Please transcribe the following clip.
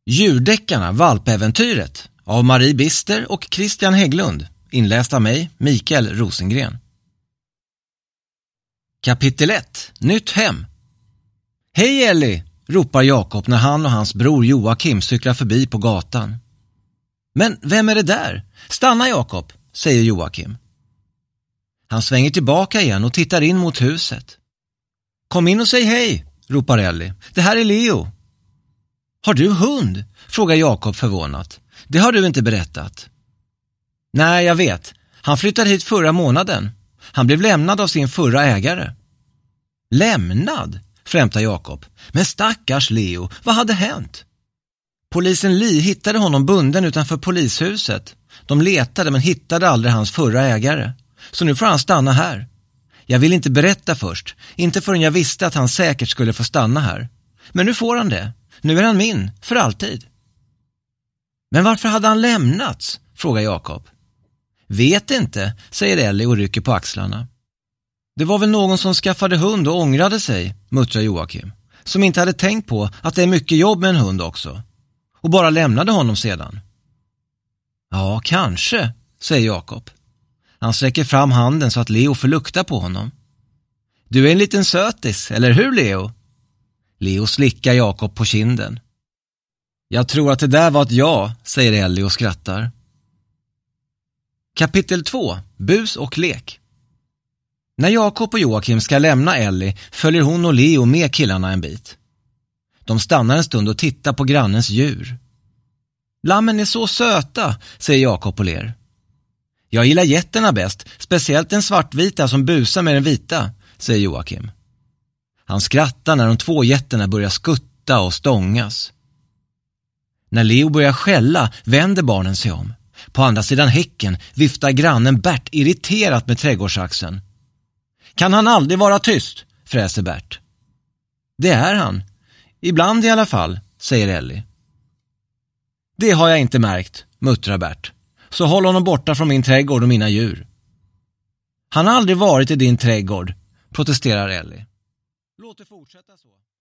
Djurdeckarna Valpäventyret av Marie Bister och Christian Hägglund, inläst av mig, Mikael Rosengren. Kapitel 1. Nytt hem. Hej Ellie, ropar Jakob när han och hans bror Joakim cyklar förbi på gatan. Men vem är det där? Stanna Jakob, säger Joakim. Han svänger tillbaka igen och tittar in mot huset. Kom in och säg hej, ropar Ellie. Det här är Leo. Har du hund? Frågar Jakob förvånat. Det har du inte berättat. Nej, jag vet. Han flyttade hit förra månaden. Han blev lämnad av sin förra ägare. Lämnad? Främtar Jakob. Men stackars Leo, vad hade hänt? Polisen Li hittade honom bunden utanför polishuset. De letade men hittade aldrig hans förra ägare. Så nu får han stanna här. Jag vill inte berätta först. Inte förrän jag visste att han säkert skulle få stanna här. Men nu får han det. Nu är han min, för alltid. Men varför hade han lämnats? Frågar Jakob. Vet inte, säger Ellie och rycker på axlarna. Det var väl någon som skaffade hund och ångrade sig, muttrar Joakim. Som inte hade tänkt på att det är mycket jobb med en hund också. Och bara lämnade honom sedan. Ja, kanske, säger Jakob. Han sträcker fram handen så att Leo får lukta på honom. Du är en liten sötis, eller hur Leo? Leo slickar Jakob på kinden. Jag tror att det där var ett ja, säger Ellie och skrattar. Kapitel 2. Bus och lek. När Jakob och Joakim ska lämna Ellie följer hon och Leo med killarna en bit. De stannar en stund och tittar på grannens djur. Lammen är så söta, säger Jakob och ler. Jag gillar getterna bäst, speciellt den svartvita som busar med den vita, säger Joakim. Han skrattar när de två getterna börjar skutta och stångas. När Leo börjar skälla vänder barnen sig om. På andra sidan häcken viftar grannen Bert irriterat med trädgårdsaxeln. Kan han aldrig vara tyst? Fräser Bert. Det är han. Ibland i alla fall, säger Ellie. Det har jag inte märkt, muttrar Bert. Så håll honom borta från min trädgård och mina djur. Han har aldrig varit i din trädgård, protesterar Ellie. Låt det fortsätta så.